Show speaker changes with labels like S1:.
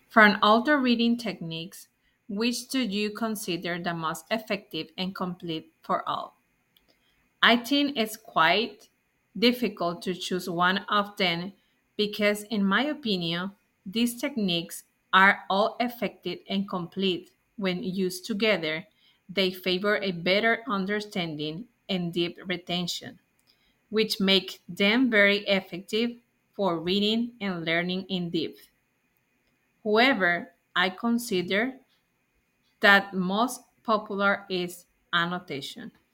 S1: From all the reading techniques, which do you consider the most effective and complete for all? I think it's quite difficult to choose one of them because, in my opinion, these techniques are all effective and complete when used together. They favor a better understanding and deep retention, which make them very effective for reading and learning in depth. However, I consider that most popular is annotation.